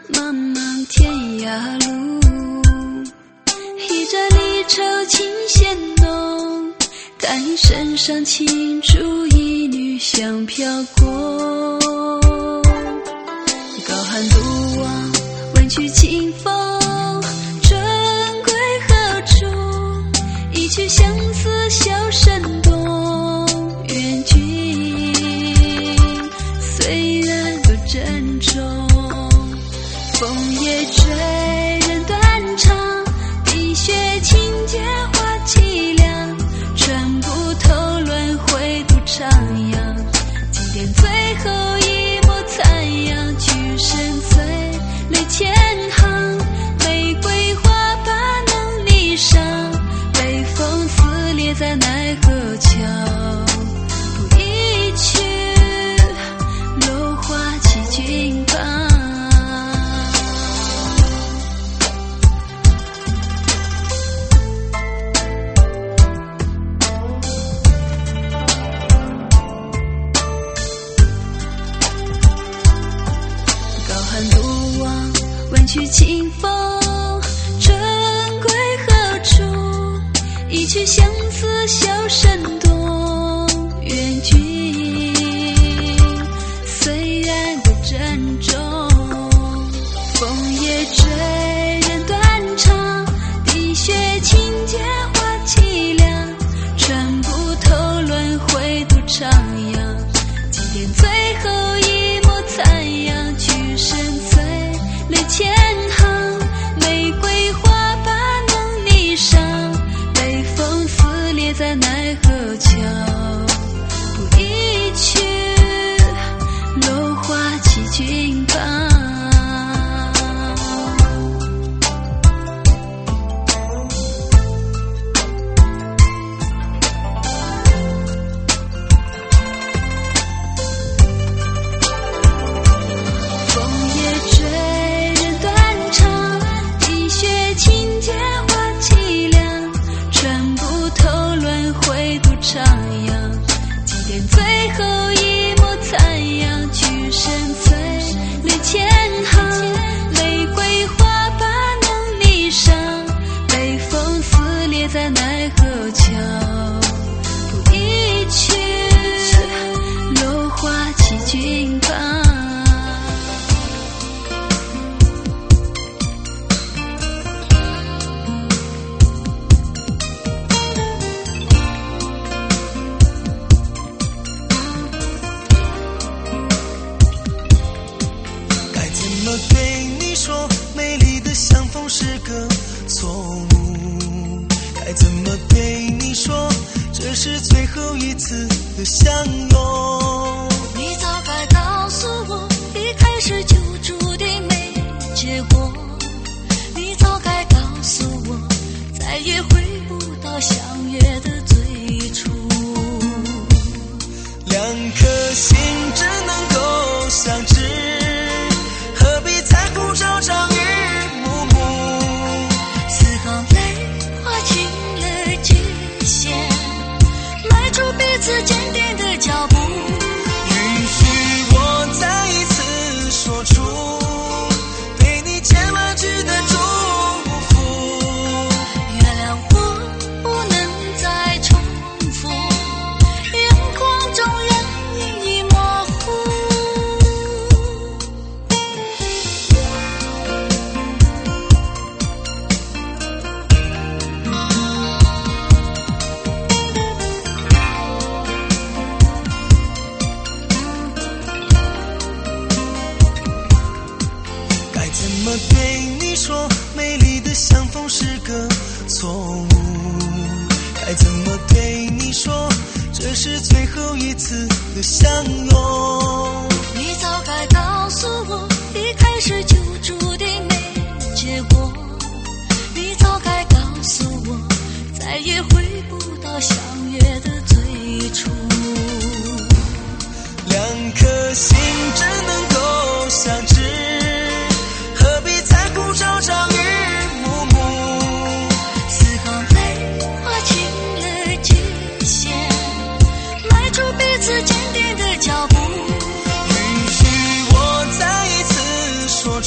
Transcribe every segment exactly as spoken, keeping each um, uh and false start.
茫茫天涯路，一盏离愁情弦浓，看身上青竹一缕香飘过。高寒独望，问取清风，春归何处？一曲相思笑声动，愿君虽然不珍重。枫叶追人断肠，滴血情劫化凄凉，穿不透轮回独徜徉，祭奠最后一抹残阳，去深邃泪千行，玫瑰花瓣能霓裳，北风撕裂在奈何桥，不一去落花弃君旁。独望，问取清风，春归何处？一曲相思笑声动，愿君虽然不珍重。枫叶追人断肠，滴血情劫化凄凉，穿不透轮回独徜徉，祭奠最后一抹残阳，去深邃泪千行，玫瑰花瓣能霓裳，北风撕裂在奈何桥，不一去落花弃君旁。徜徉，祭奠最后一抹残阳，去深邃泪千行，玫瑰花瓣能霓裳，北风撕裂在奈何桥，不一去落花弃君旁。 对你说，美丽的相逢是个错误，该怎么对你说，这是最后一次的相拥。 你早该告诉我，一开始就注定没结果。你早该告诉我，再也回不到相约的最初。 两颗心只能够相知，何必残酷朝朝与暮暮， 四行泪划清了界限，迈出彼此坚定的脚步。 允许我再一次说出对你千万句的祝福， 原谅我不能再重复，眼眶中人影已模糊。 怎么对你说，美丽的相逢是个错误，该怎么对你说，这是最后一次的相拥。 你早该告诉我，一开始就注定没结果。你早该告诉我，再也回不到相约的最初。 两颗心只能够相知，何必残酷朝朝与暮暮， 四行泪划清了界限，迈出彼此坚定的脚步。 允许我再一次说出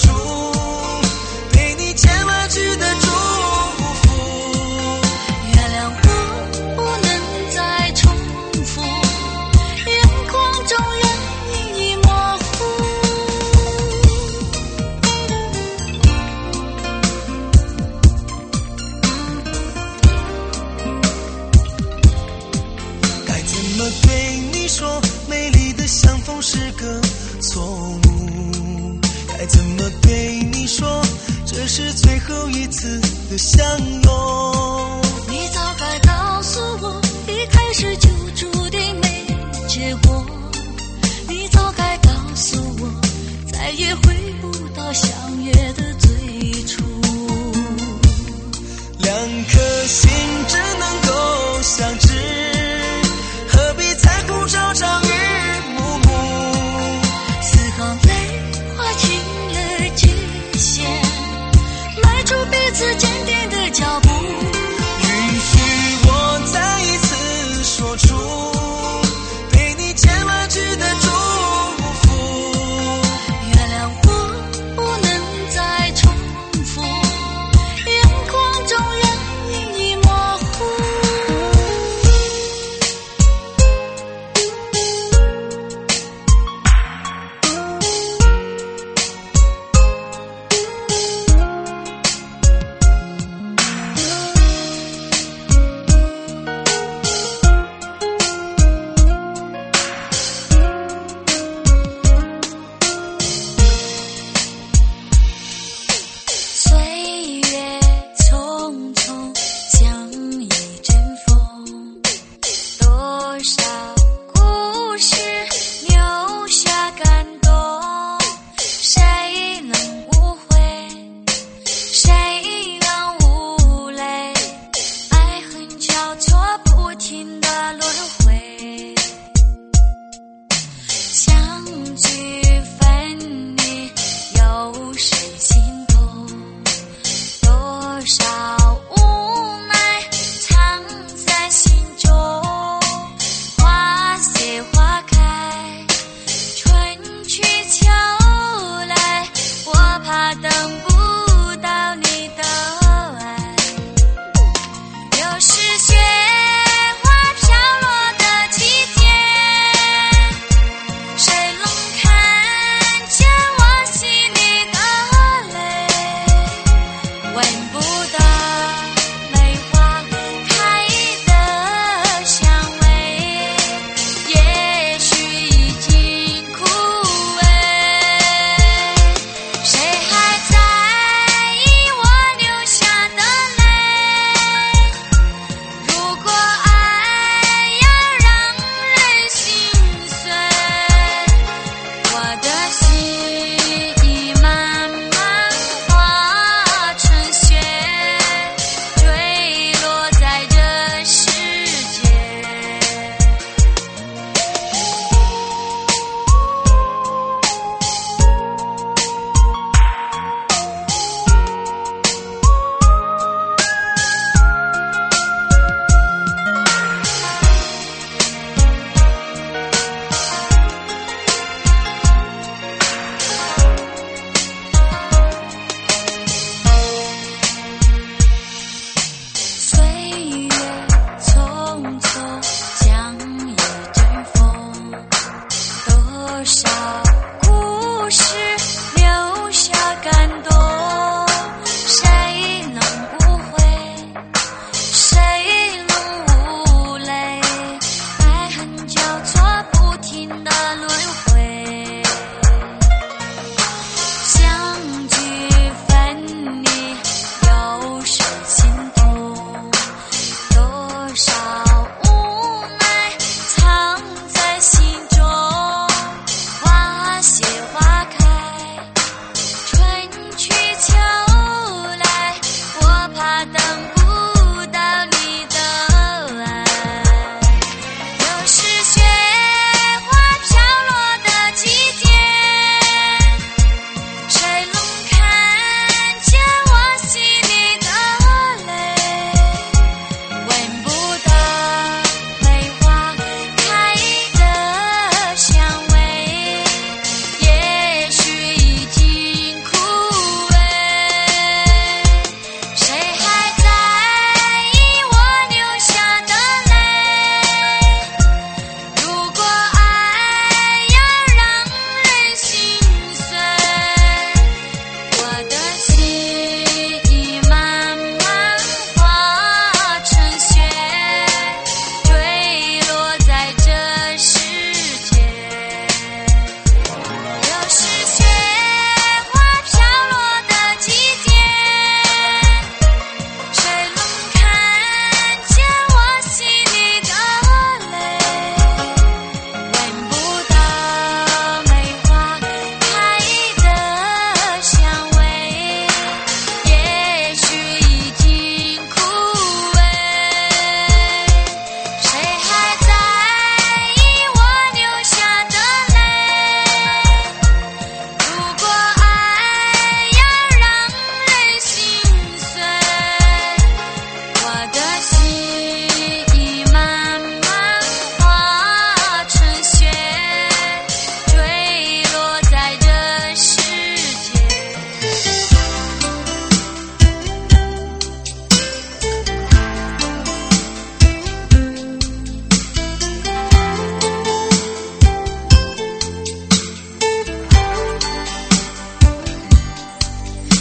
怎么对你说，这是最后一次的相拥？ 你早该告诉我，一开始就注定没结果。你早该告诉我，再也回不到相约的最初。 两颗心只能够相知，何必在乎朝朝与暮暮？ 丝毫泪划清了界限，迈出彼此坚定的脚步。 允许我再一次说出对你千万句的祝福。 原谅我不能再重复，眼眶中人影已模糊。岁月匆匆像一阵风，多少故事留下感动。谁能无悔，谁让无泪，爱恨交错不停的轮回。相聚分离，有谁心痛？多少无奈藏在心中。花谢花开，春去秋来，我怕等不到你的爱。又是雪花飘落的季节，谁能看见我心里的泪？闻不得梅花开的香味，也许已经枯萎。谁还在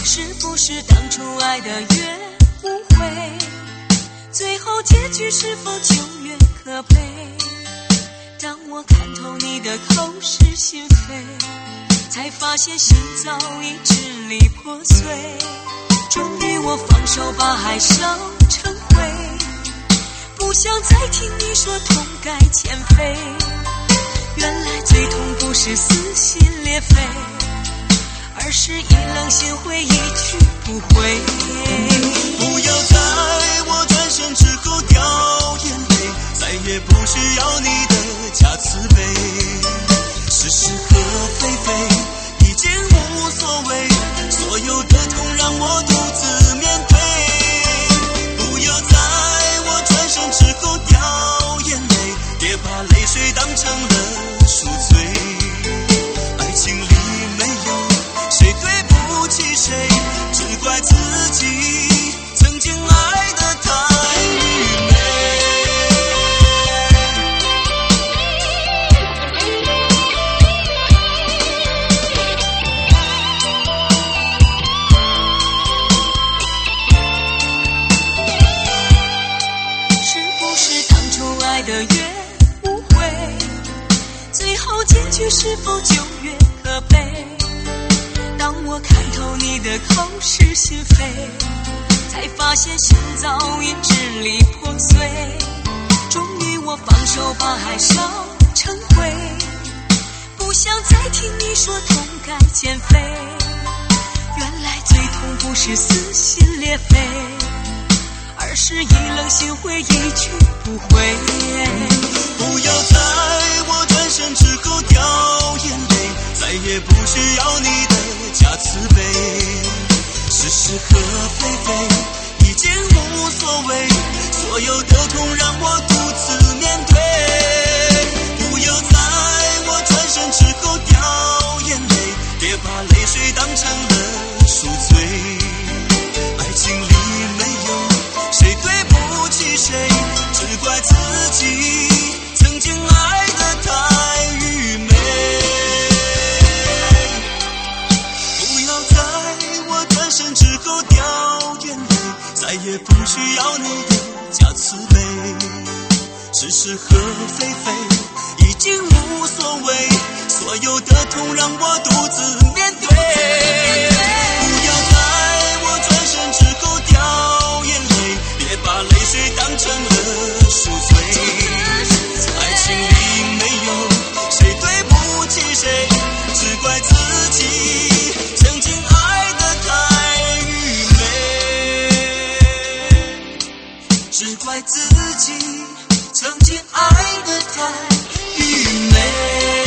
是不是当初爱的越误会，最后结局是否就越可悲？当我看透你的口是心非，才发现心早已支离破碎。终于我放手，把爱烧成灰，不想再听你说痛改前非。原来最痛不是撕心裂肺，而是一冷心灰，一去不回。 不要在我转身之后掉眼泪，再也不需要你的假慈悲。是是和非非已经无所谓，所有的痛让我独自面对。不要在我转身之后掉眼泪，别把泪水当成了赎罪。爱情里没有谁对不起谁，只怪自己曾经爱得太愚昧。 是不是当初爱的越误会，最后结局是否就越可悲？当我看透你的口是心非，才发现心早已支离破碎。终于我放手，把爱烧成灰，不想再听你说痛改前非。原来最痛不是撕心裂肺，而是一冷心灰，一去不回。 不要在我转身之后掉眼泪，再也不需要你的假慈悲。是是和非非已经无所谓，所有的痛让我独自面对。不要在我转身之后掉眼泪，别把泪水当成了赎罪。爱情里没有谁对不起谁，只怪自己曾经爱得太愚昧。不要在我转身之后掉眼泪，再也不需要你的假慈悲。是是和非非已经无所谓，所有的痛让我独自面对。不要在我转身之后掉眼泪，别把泪水当成了赎罪。爱情里没有谁对不起谁，只怪自己曾经爱得太愚昧。只怪自己曾经爱得太愚昧。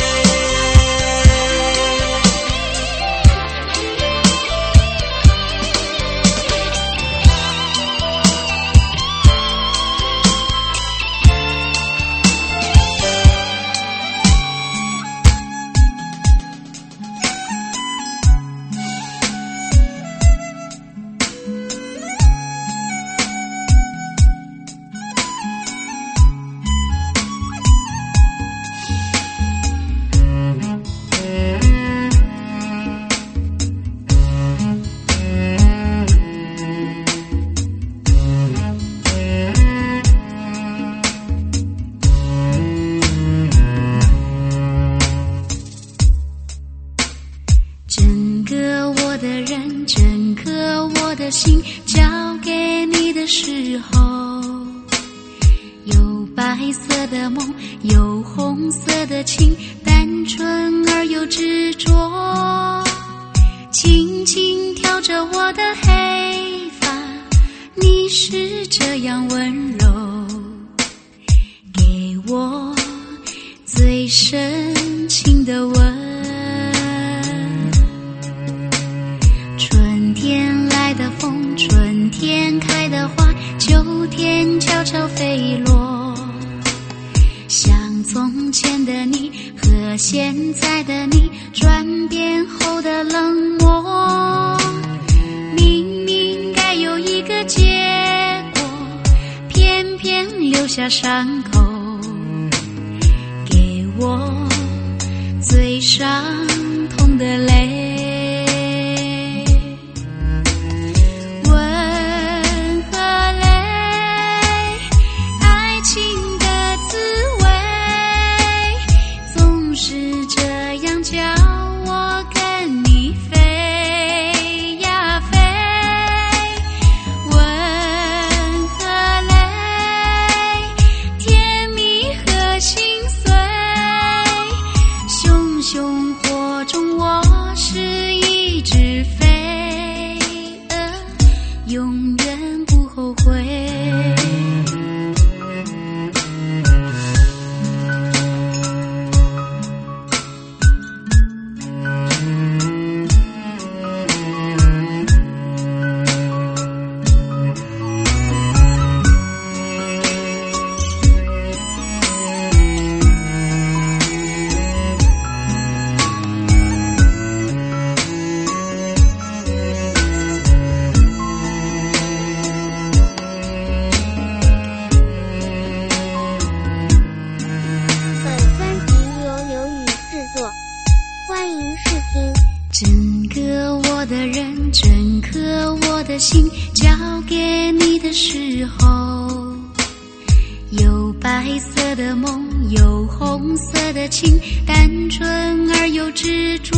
的心交给你的时候，有白色的梦，有红色的情，单纯而又执着，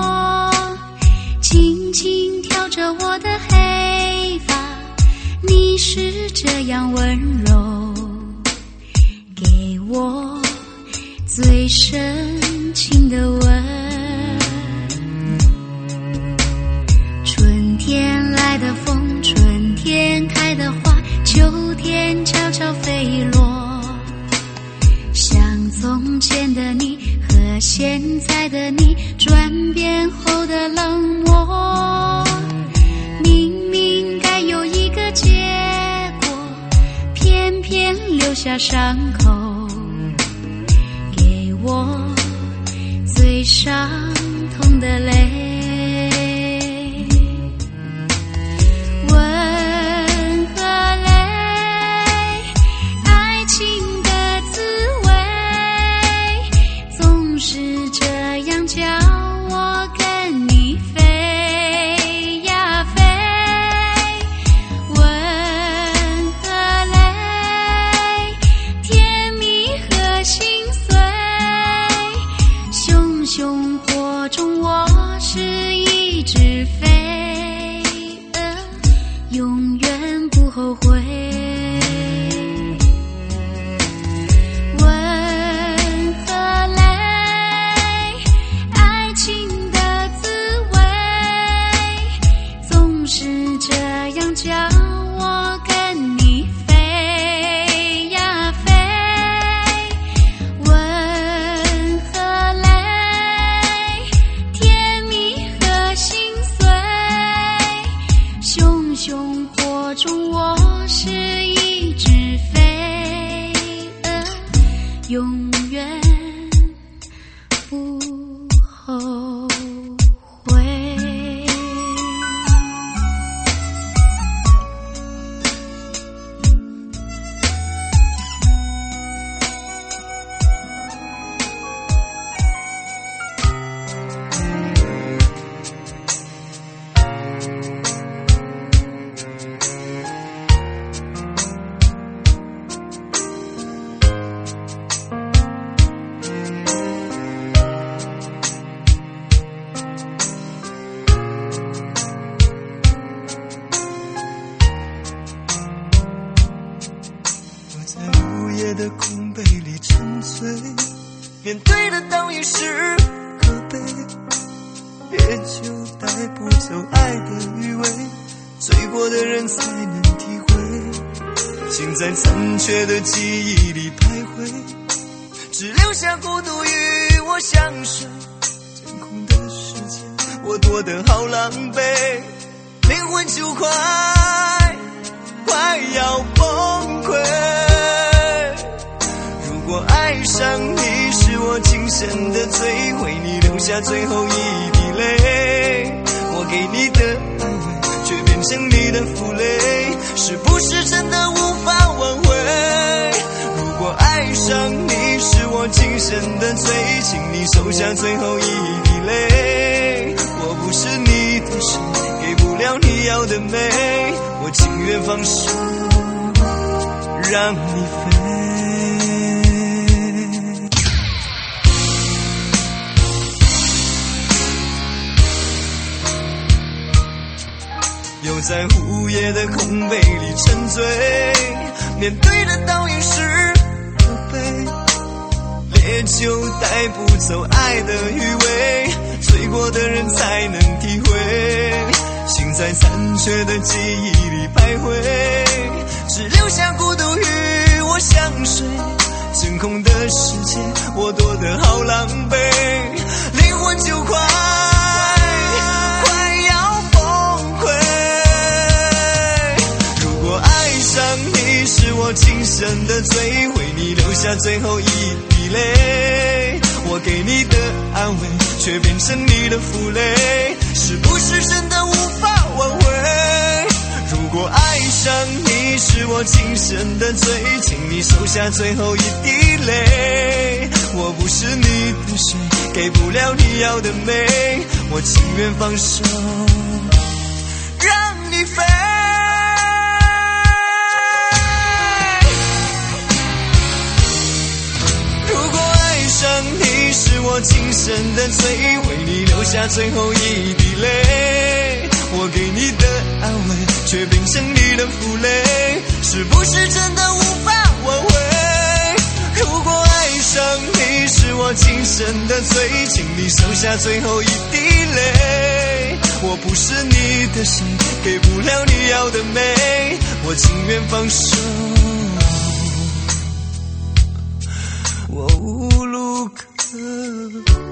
轻轻挑着我的黑发，你是这样温柔，给我最深情的吻。春天来的风，春天开的花，秋天悄悄飞落，像从前的你和现在的你转变后的冷漠，明明该有一个结果，偏偏留下伤口，给我最伤痛的泪。 的空杯里沉醉，面对的倒影是可悲，烈酒带不走爱的余味，醉过的人才能体会，心在残缺的记忆里徘徊，只留下孤独与我相随，真空的世界我躲得好狼狈，灵魂就快快要崩溃。如果爱上你是我今生的罪，为你留下最后一滴泪，我给你的安慰却变成你的负累，是不是真的无法挽回？如果爱上你是我今生的罪，请你收下最后一滴泪，我不是你的谁，给不了你要的美，我情愿放手让你飞。又在午夜的空杯里沉醉，面对的倒影是可悲，烈酒带不走爱的余味，醉过的人才能体会，心在残缺的记忆里徘徊，只留下孤独与我相随，真空的世界我躲得好狼狈，灵魂就快快要崩溃。如果爱上你是我今生的罪，为你留下最后一滴泪，我给你的安慰却变成你的负累，是不是真的无法挽回？如果爱上你是我今生的罪，请你收下最后一滴泪，我不是你的谁，给不了你要的美，我情愿放手让你飞。 下最后一滴泪。我给你的安慰却变成你的负累，是不是真的无法挽回？如果爱上你是我今生的罪，请你收下最后一滴泪。我不是你的谁，给不了你要的美，我情愿放手，我无路可退。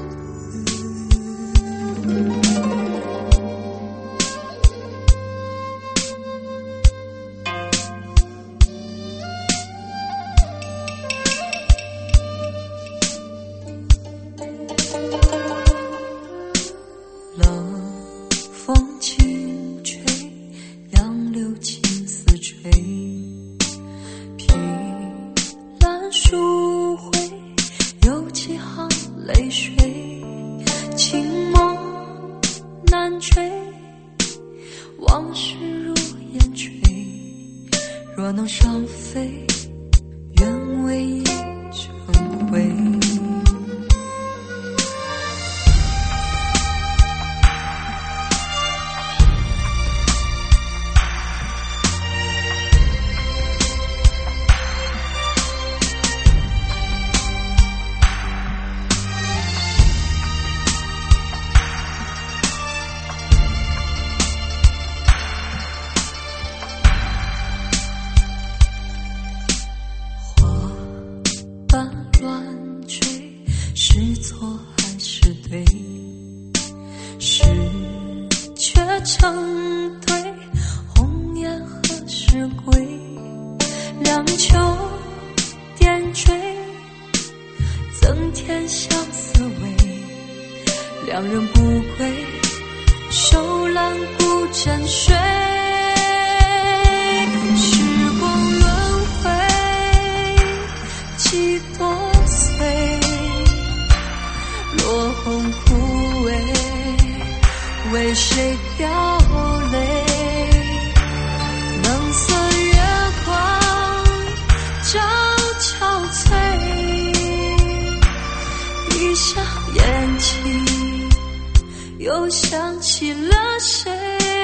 若能双飞，愿为一成灰。是错还是对？是却成对，红颜何时归？两秋点缀，增添相思味。两人不归，手揽孤枕睡。时光轮回，几多岁？落红枯萎，为谁掉泪？冷色月光照憔悴，闭上眼睛，又想起了谁？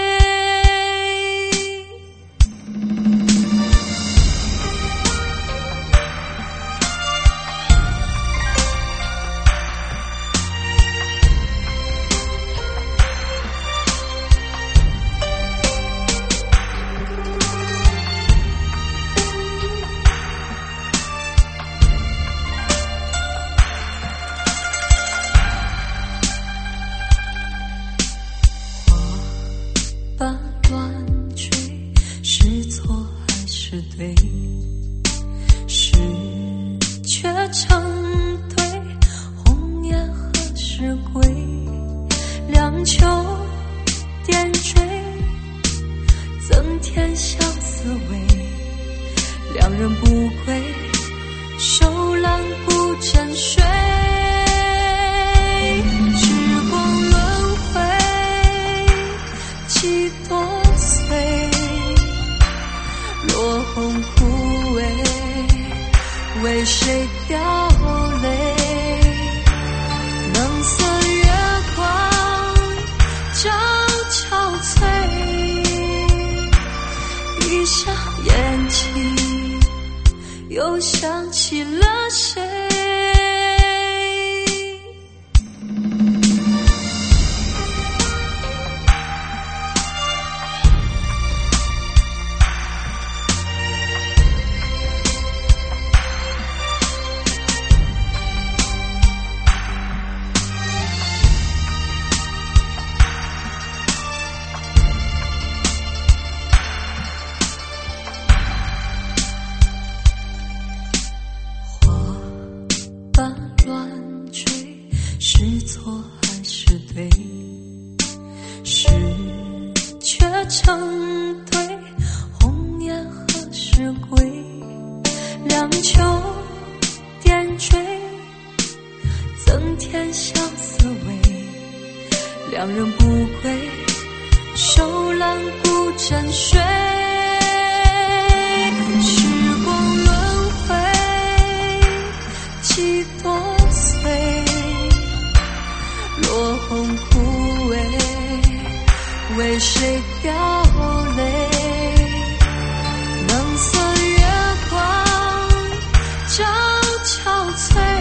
对，是却成对，红颜何时归？两秋点缀，增添相思味。两人不归，手揽孤枕睡。时光轮回，几多岁？落红枯萎，为谁掉泪？冷色月光照憔悴，闭上眼睛，又想起了谁？是错还是对？是却成对，红颜何时归？两秋点缀，增添相思味。两人不归，手揽孤枕睡。时光轮回，几多岁？落红枯飘泪，冷色月光照憔悴，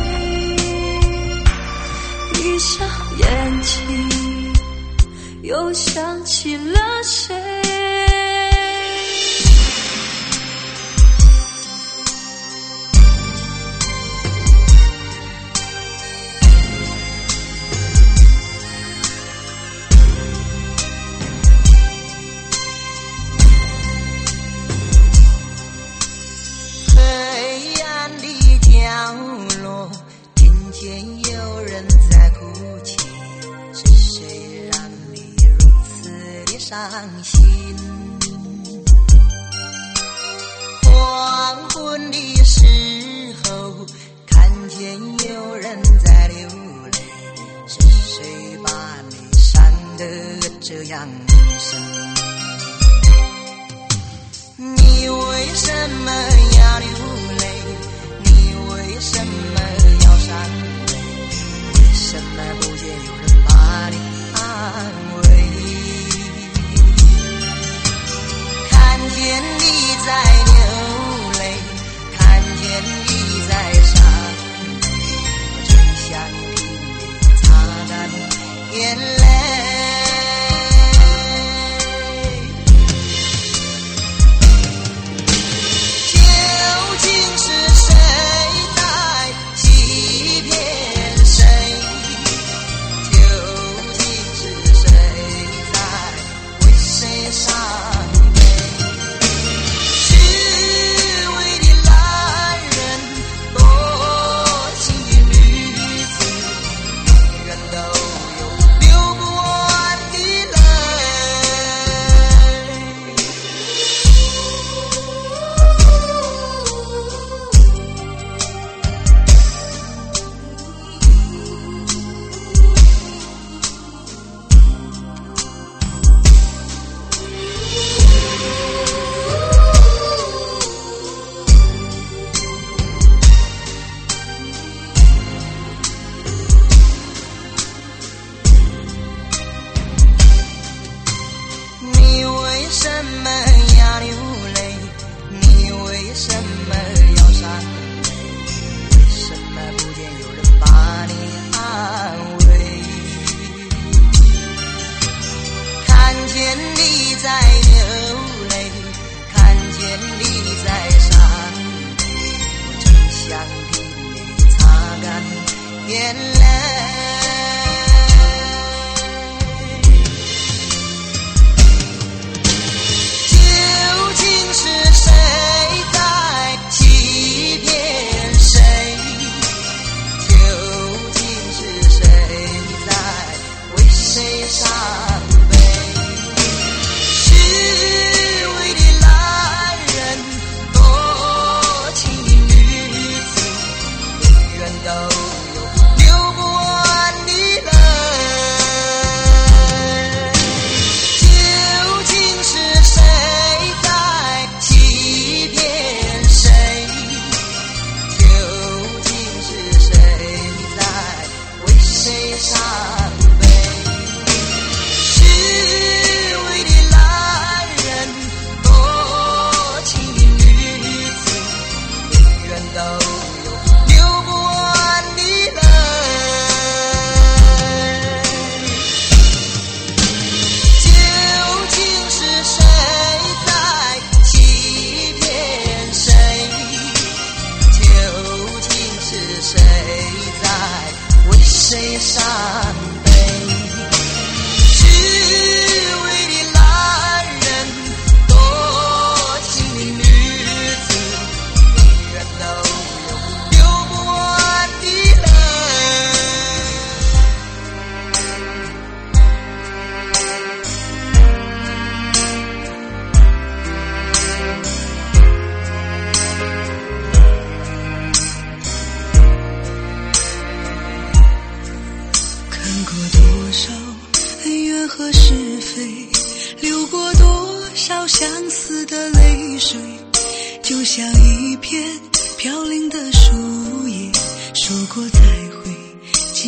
闭上眼睛又想起了谁。 伤心，黄昏的时候，看见有人在流泪，是谁把你伤得这样深？你为什么要流泪？你为什么要伤悲？为什么不见有人把你安慰？看见你在流泪，看见你在伤悲，我真想替你擦干眼泪。究竟是谁在欺骗谁？究竟是谁在为谁伤悲？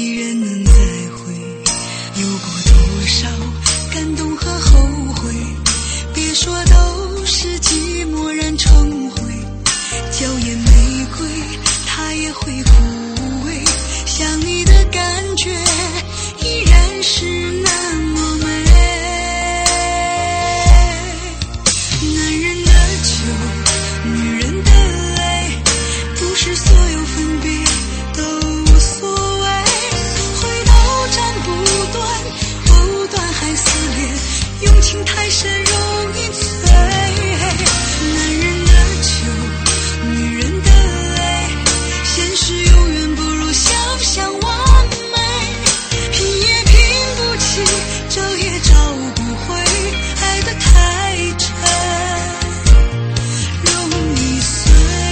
流过多少感动和后悔， 深容易醉。男人的酒，女人的泪，现实永远不如想象完美。拼也拼不起，找也找不回，爱得太真，容易碎。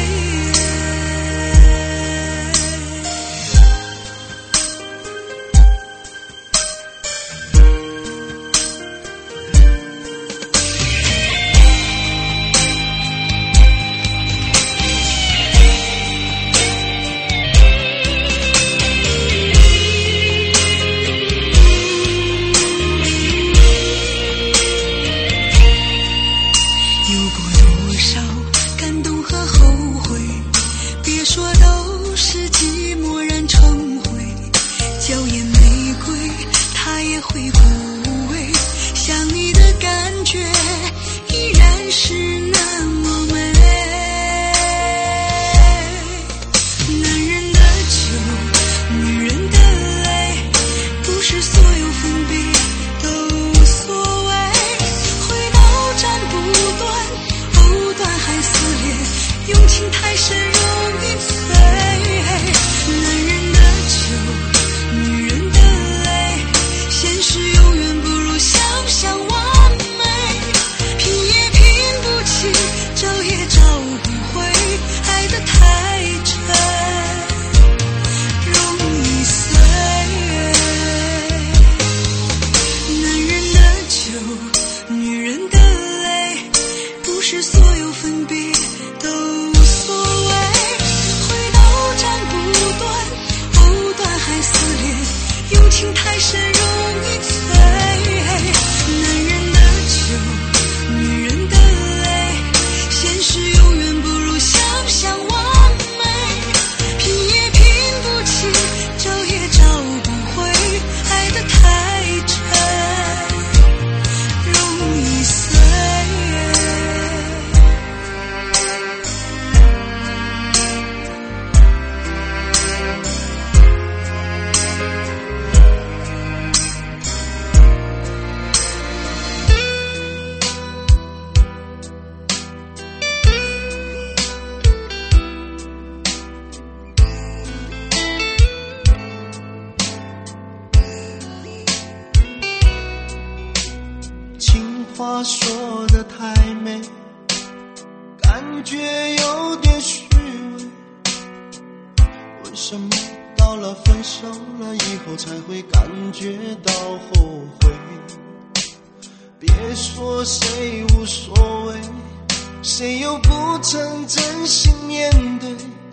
话说得太美，感觉有点虚伪。为什么到了分手了以后才会感觉到后悔？别说谁无所谓，谁又不曾真心面对？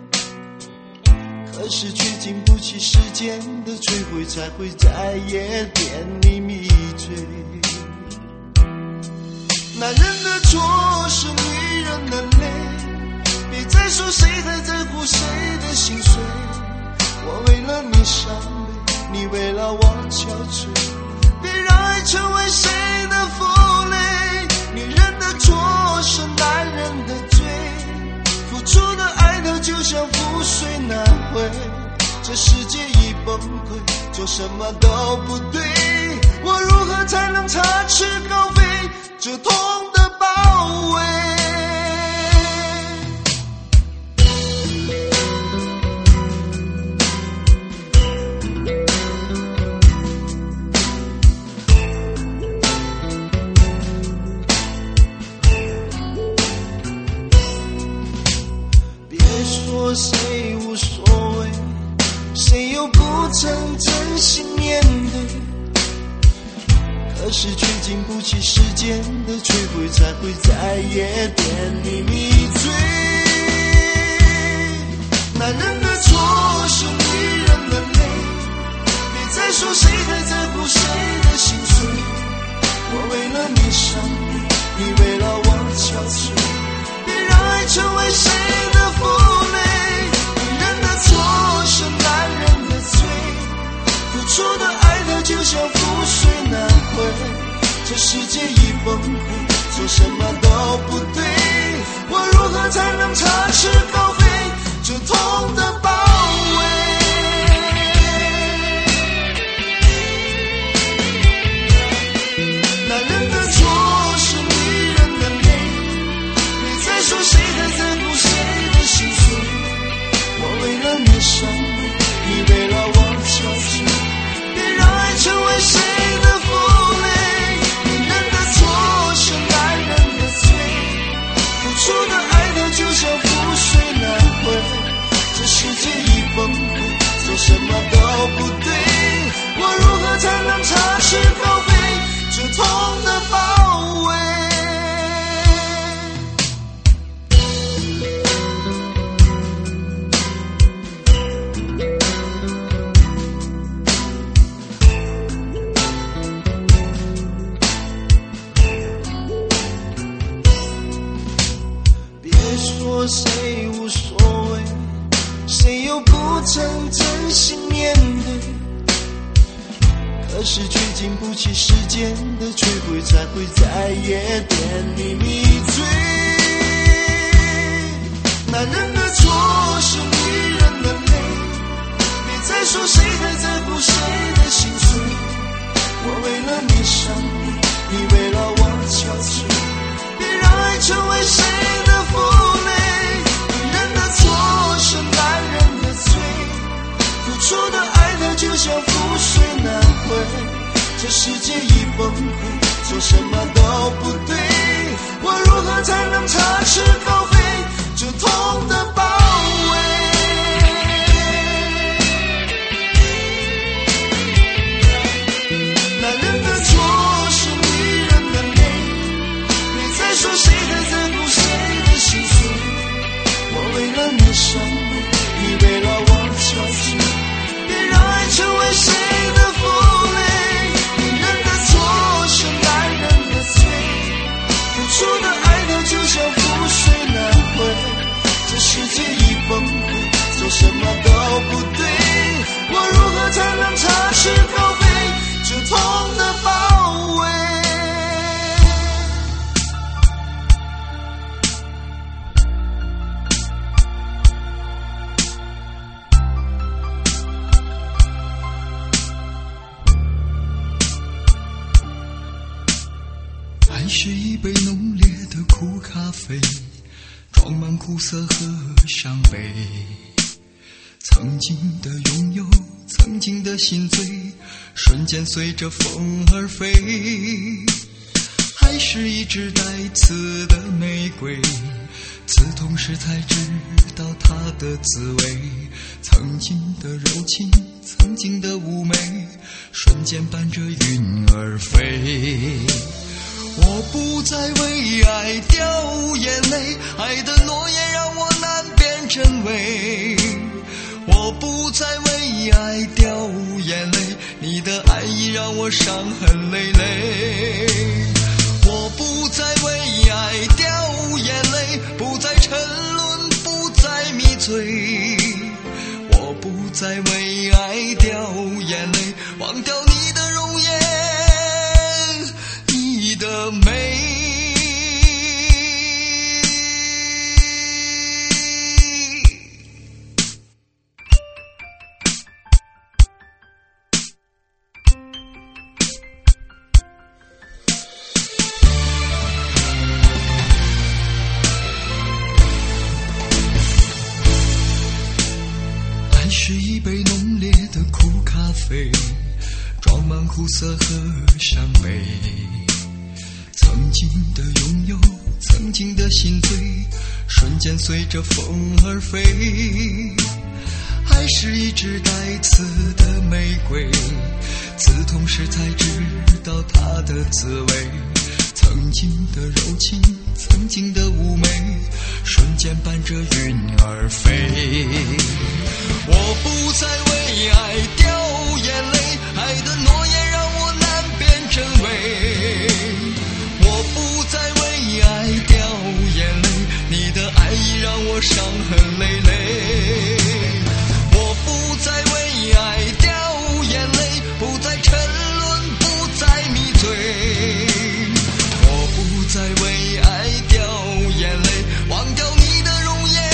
可是却经不起时间的摧毁，才会在夜店里迷醉。男人的错是女人的泪，别再说谁还在乎谁的心碎。我为了你伤悲，你为了我憔悴，别让爱成为谁的负累。女人的错是男人的罪，付出的爱它就像覆水难回。这世界已崩溃，做什么都不对，我如何才能插翅高飞？这痛的包围，别说谁无所谓，谁又不曾真心面对？可是却经不起时间的摧毁，才会在夜店里迷醉。男人的错是女人的泪，别再说谁还在乎谁的心碎。我为了你伤悲，你为了我憔悴，别让爱成为谁的负累。女人的错是男人的罪，付出的爱它就像覆水难回。这世界已崩溃，做什么都不对，我如何才能插翅高飞？这痛的包围，男人的错是过谁无所谓，谁又不曾真心面对？可是却经不起时间的摧毁，才会在夜店里迷醉。男人的错是女人的泪，别再说谁还在乎谁的心碎。我为了你伤你，你为了我憔悴，别让爱成为谁的负累。女人的错是男人的罪，付出的爱它就像覆水难回。这世界已崩溃，做什么都不对，我如何才能插翅高飞，这痛的包围。男人的错是女人的泪，别再说谁还在乎谁的心碎。我为了你伤你，你为了我憔悴，别让爱成为谁的负累。女人的错是男人的罪，付出的爱它就像覆水难回。这世界已崩溃，做什么都不对，我如何才能插翅高飞，这痛的包围。 爱是一杯浓烈的苦咖啡，装满苦涩和伤悲。曾经的拥有，曾经的心醉，瞬间随着风而飞。爱是一支带刺的玫瑰，刺痛时才知道它的滋味。曾经的柔情，曾经的妩媚，瞬间伴着云儿飞。我不再为爱掉眼泪，爱的诺言让我难辨真伪。我不再为爱掉眼泪，你的爱意让我伤痕累累。我不再为爱掉眼泪，不再沉沦，不再迷醉。我不再为爱掉眼泪，忘掉你的容颜，你的美。爱是一杯浓烈的苦咖啡，装满苦涩和伤悲。曾经的拥有，曾经的心醉，瞬间随着风而飞。爱是一支带刺的玫瑰，刺痛时才知道它的滋味。曾经的柔情，曾经的妩媚，瞬间伴着云儿飞。我不再为爱掉眼泪，爱的诺言让我难辨真伪。我不再为爱掉眼泪，你的爱意让我伤痕累累。我不再为爱掉眼泪，不再沉沦，不再迷醉。我不再为爱掉眼泪，忘掉你的容颜，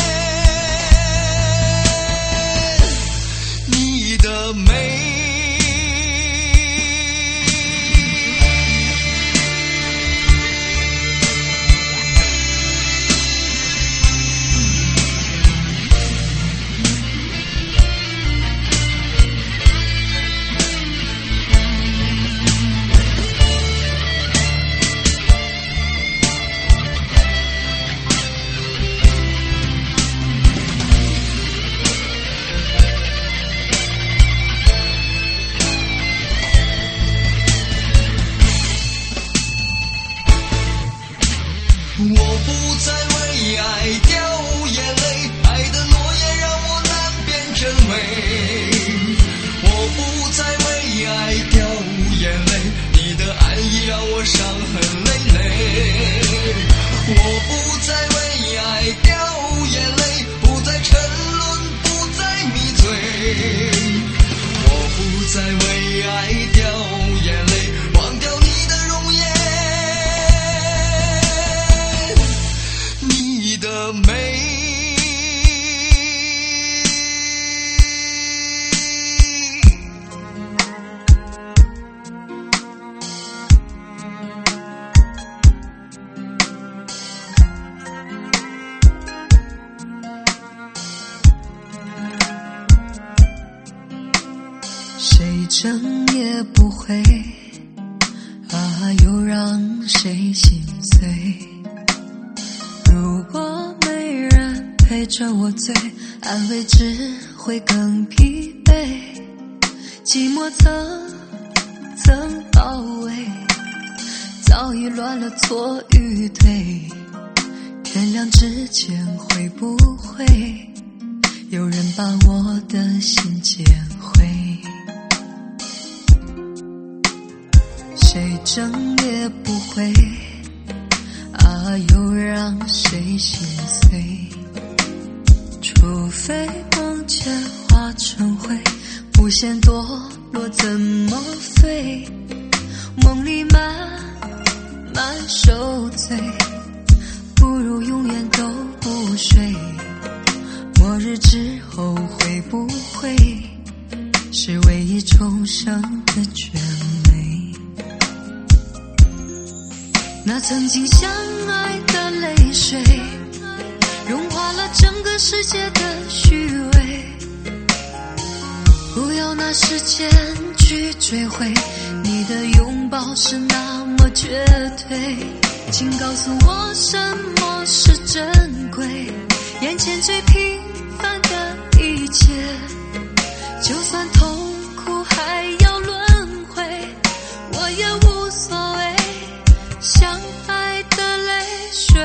你的美。我不再为爱掉眼泪，爱的诺言让我难辨真伪。我不再为爱掉眼泪，你的爱意让我伤痕累累。我不再为爱掉争也不会，啊，又让谁心碎？如果没人陪着我醉，安慰只会更疲惫。寂寞层层包围，早已乱了错与对。天亮之前会不会有人把我的心捡回？谁争也不会，啊，又让谁心碎？除非梦见化成灰，无限堕落怎么飞？梦里慢慢受罪，不如永远都不睡。末日之后会不会是唯一重生的绝美？那曾经相爱的泪水，融化了整个世界的虚伪。不要拿时间去追回，你的拥抱是那么绝对。请告诉我什么是珍贵，眼前最平凡的一切，就算痛苦还要轮回，我也无所谓。相爱的泪水，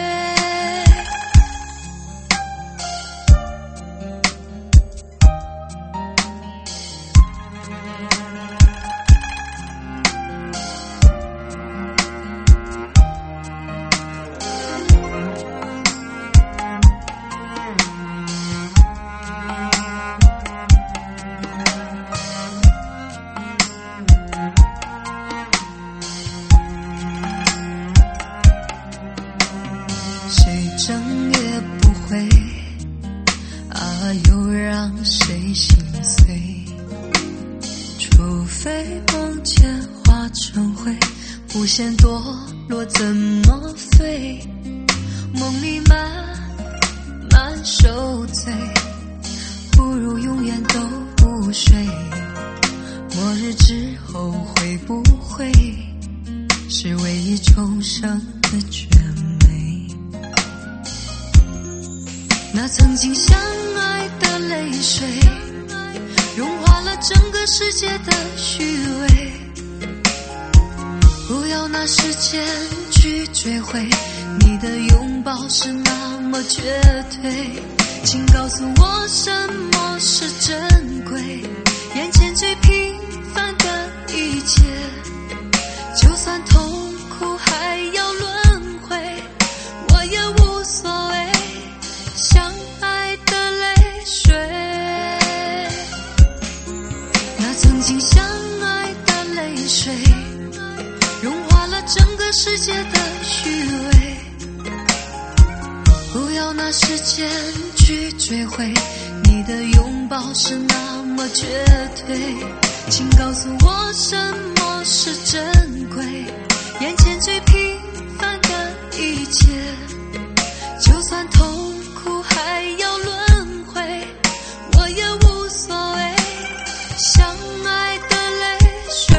争也不会，啊，又让谁心碎？除非梦见化成灰，无限堕落怎么飞？梦里慢慢受罪，不如永远都不睡。末日之后会不会是唯一重生的绝美？那曾经相爱的泪水，融化了整个世界的虚伪。不要拿时间去追回，你的拥抱是那么绝对。请告诉我什么是珍贵，眼前最平凡的一切，就算痛苦还要轮回，我也无所谓。相爱的泪水，那曾经相爱的泪水，融化了整个世界的虚伪。不要拿时间去追回，你的拥抱是那么绝对。请告诉我什么是珍贵，眼前最平凡的一切，就算痛苦还要轮回，我也无所谓。相爱的泪水，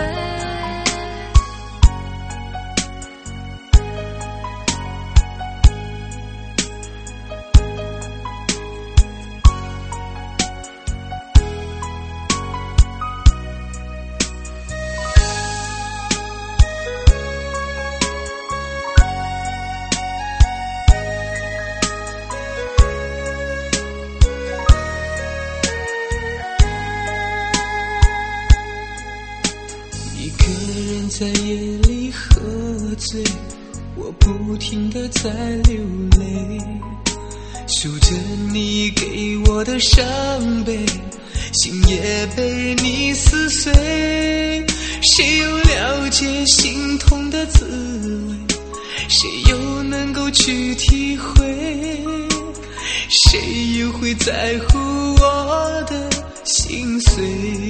在夜里喝醉，我不停地在流泪，数着你给我的伤悲，心也被你撕碎。谁又了解心痛的滋味？谁又能够去体会？谁又会在乎我的心碎？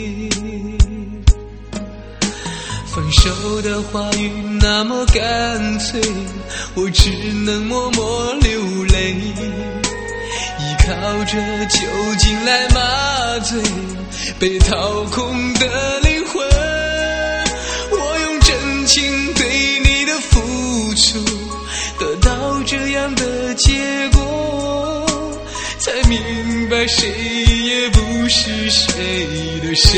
分手的话语那么干脆，我只能默默流泪，依靠着酒精来麻醉被掏空的灵情对你的付出，得到这样的结果，才明白谁也不是谁的谁。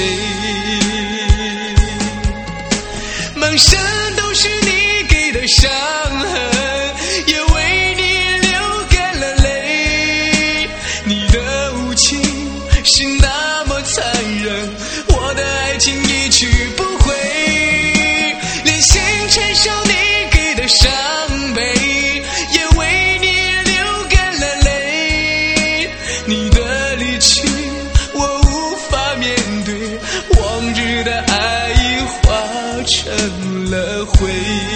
满身都是你给的伤痕，也为你流干了泪。你的无情是那么残忍，我的爱情一去不回，连心承受你给的伤悲，也为你流干了泪。你的离去我无法面对，往日的爱已化成了灰。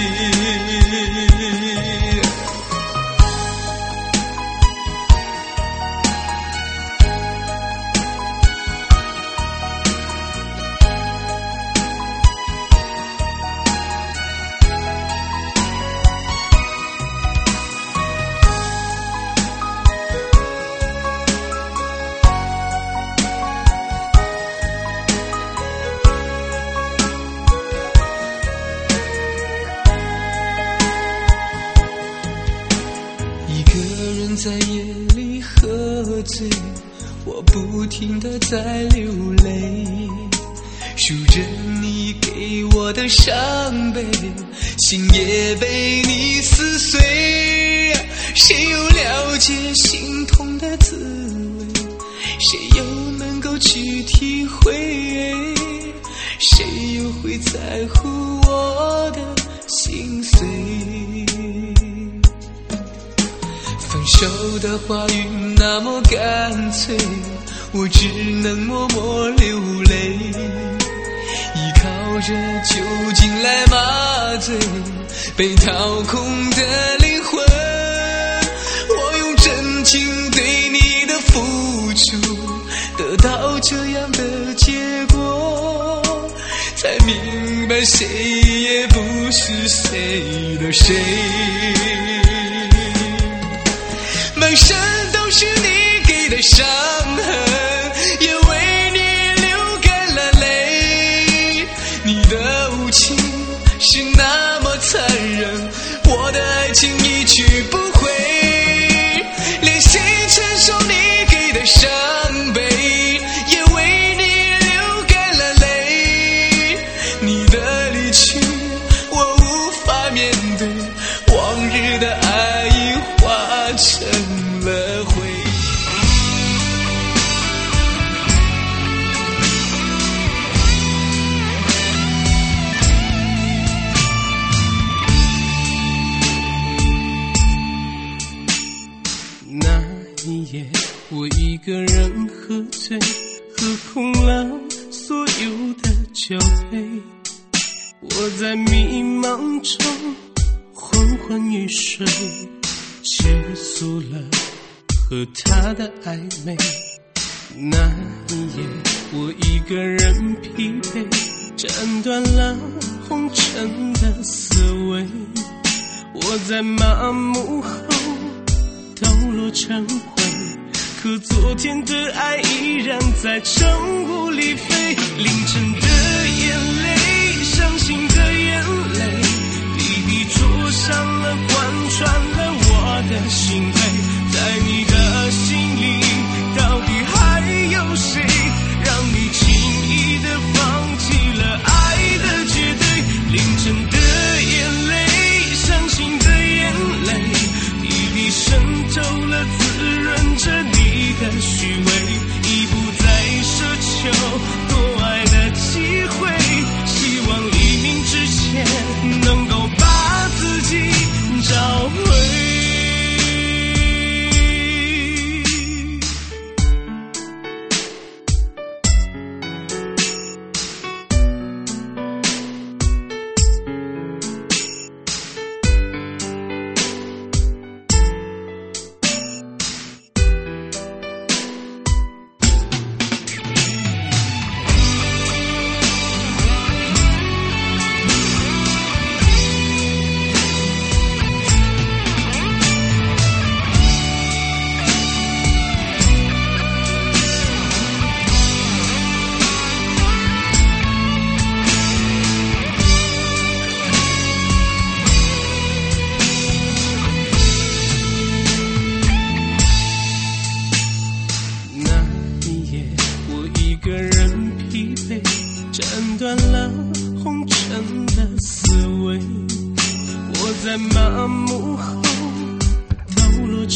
在夜里喝醉，我不停地在流泪，数着你给我的伤悲，心也被你撕碎。谁又了解心痛的滋味？谁又能够去体会？谁又会在乎我的心碎？分手的话语那么干脆，我只能默默流泪，依靠着酒精来麻醉被掏空的灵魂。我用真情对你的付出，得到这样的结果，才明白谁也不是谁的谁。满身都是你给的伤痕，也为你流干了泪。你的无情是那么残忍，我的爱情一去不回，连心承受你给的伤悲，也为你流干了泪。你的离去我无法面对，往日的爱已化成了灰。 那一夜我一个人喝醉，喝空了所有的酒杯，我在迷茫中昏昏欲睡，结束了和他的暧昧。那一夜我一个人疲惫，斩断了红尘的思维，我在麻木后抖落成灰，可昨天的爱依然在晨雾里飞。凌晨的眼泪，伤心的眼泪，滴滴灼伤了贯穿了我的心扉。在你的心里到底还有谁，让你轻易地放弃了爱的绝对。凌晨的眼泪，伤心的眼泪，滴滴渗透了滋润着你的虚伪，已不再奢求多爱的机会，希望黎明之前能够把自己找回。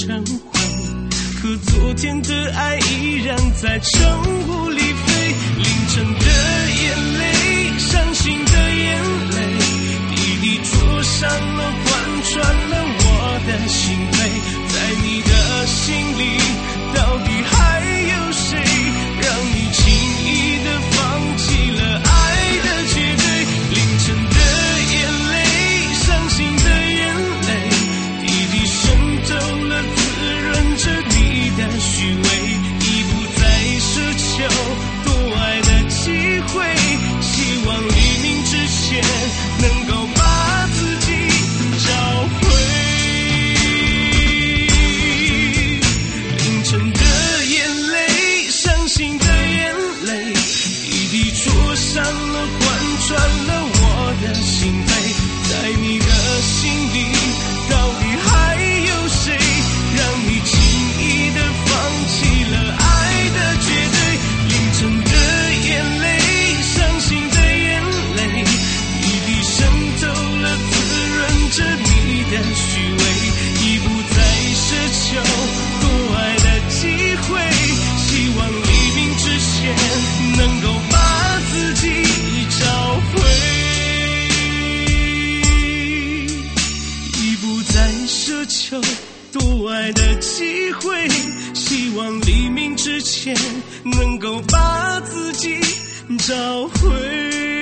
成灰，可昨天的爱依然在城雾里飞。凌晨的眼泪，伤心的眼泪，滴滴灼伤了，贯穿了我的心扉。在你的心里，到底还有谁，让你轻易地放弃了爱的绝对？凌晨的眼泪，伤心的眼泪，滴滴渗透了，滋润着你的虚伪，已不再奢求多爱的机会，希望黎明之前能够把自己找回。凌晨的眼泪，伤心的眼泪，滴滴灼伤了，贯穿了我的心扉。在你的心里，到底还有谁，让你轻易地放弃了爱的绝对？凌晨的眼泪，伤心的眼泪，滴滴渗透了，滋润着你的虚伪，已不再奢求多爱的机会，希望黎明之前能够把自己找回。已不再奢求多爱的机会，希望黎明之前能够把自己找回。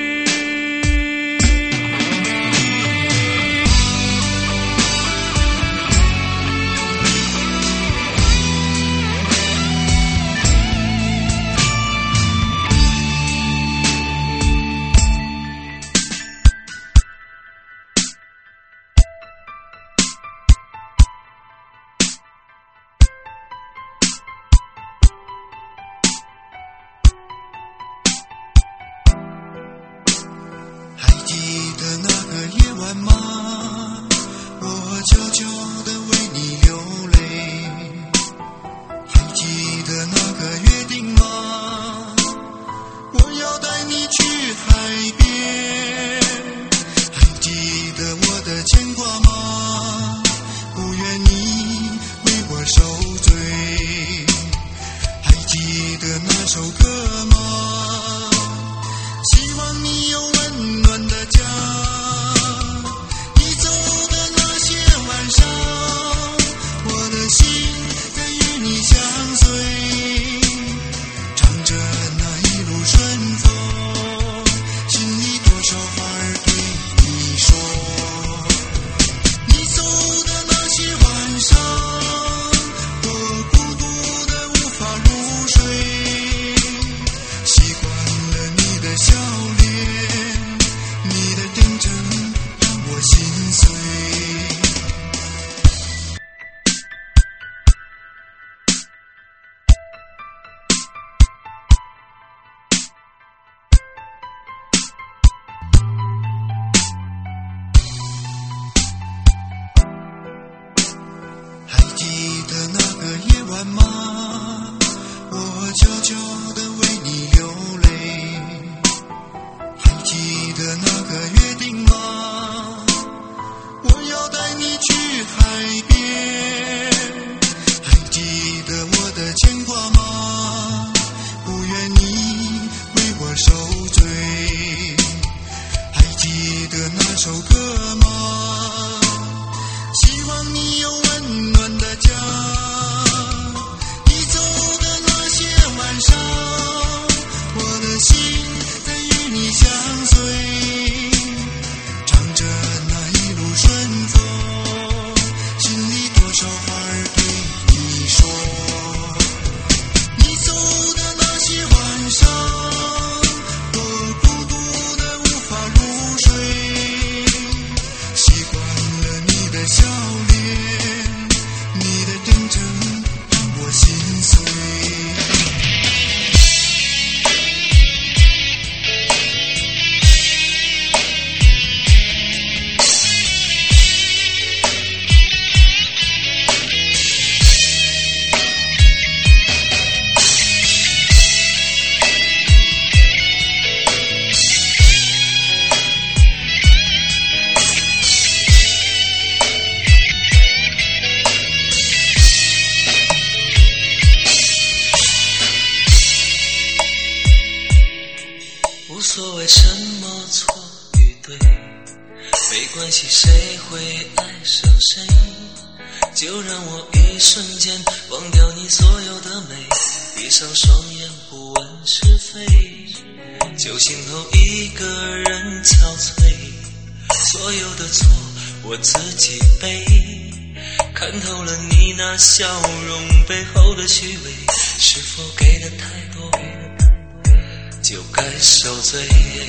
就让我一瞬间忘掉你所有的美，闭上双眼不问是非，就心头一个人憔悴，所有的错我自己背，看透了你那笑容背后的虚伪，是否给的太多就该受罪，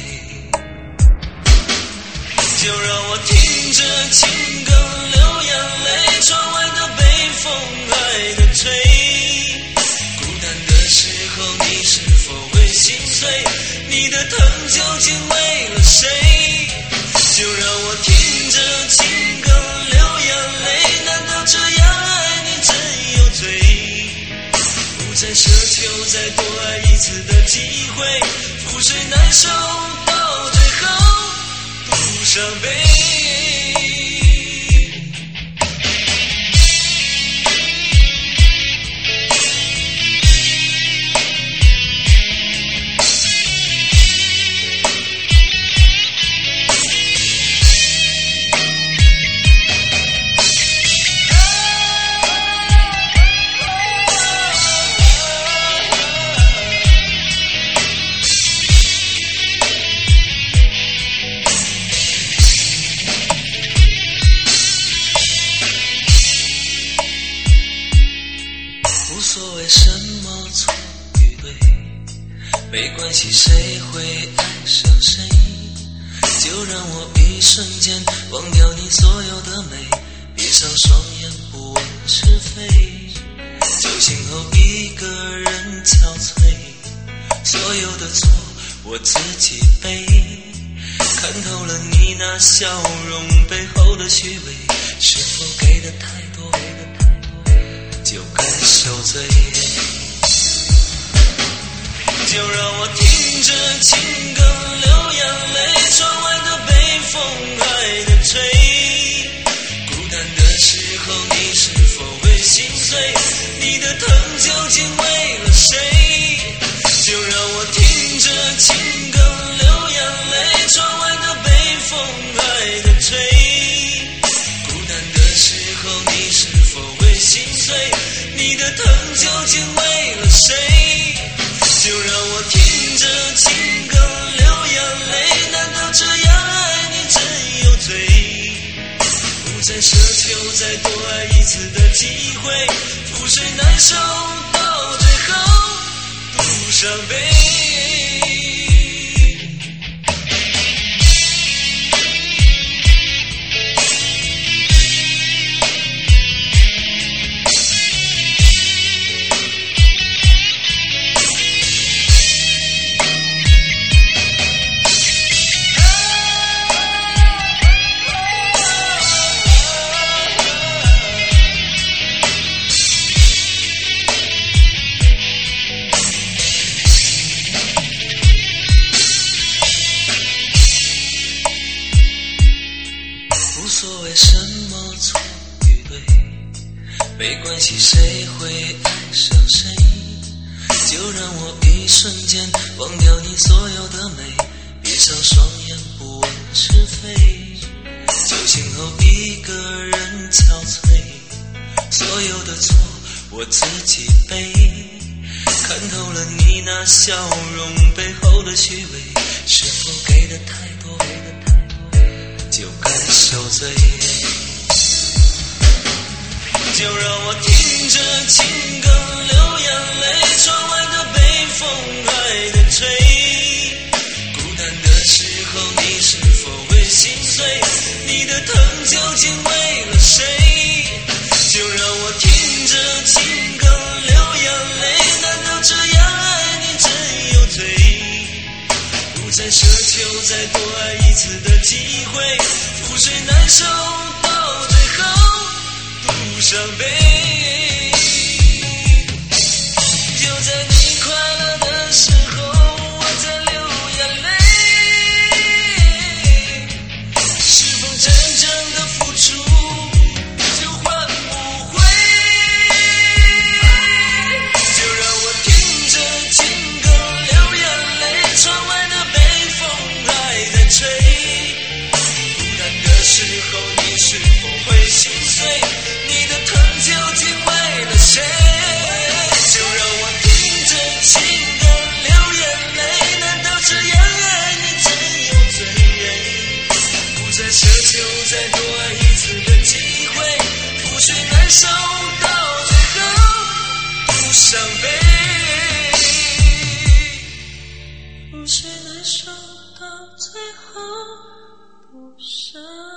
就让我听着情歌流眼泪，窗外的北风爱的吹，孤单的时候你是否会心碎，你的疼究竟为了谁，就让我听着情歌流眼泪，难道这样爱你真有罪，不再奢求再多爱一次的机会，覆水难收到最后独伤悲。没关系，谁会爱上谁？就让我一瞬间忘掉你所有的美，闭上双眼不问是非，就心后一个人憔悴，所有的错我自己背，看透了你那笑容背后的虚伪，是否给的太多就该受罪，就让我听着情歌流眼泪，窗外的北风爱的吹，孤单的时候你是否会心碎，你的疼究竟为了谁，就让我听着情歌流眼泪，窗外的北风爱的吹，孤单的时候你是否会心碎，你的疼究竟为了谁，就让我听着情歌流眼泪，难道这样爱你真有罪，不再奢求再多爱一次的机会，覆水难收到最后独伤悲。没关系，谁会爱上谁？就让我一瞬间忘掉你所有的美，闭上双眼不问是非，就心后一个人憔悴，所有的错我自己背，看透了你那笑容背后的虚伪，是否给的太多就该受罪，就让我听着情歌流眼泪，窗外的北风爱的吹，孤单的时候你是否会心碎，你的疼究竟为了谁，就让我听着情歌流眼泪，难道这样爱你真有罪，不再奢求再多爱一次的机会，覆水难收到最后独伤悲，就在你快乐的时候我在流眼泪，是否真正的付出就换不回，就让我听着情歌流眼泪，窗外的北风爱的吹，孤单的时候你是否会心碎，你的疼受到最后不伤悲， 谁能受到最后不伤悲。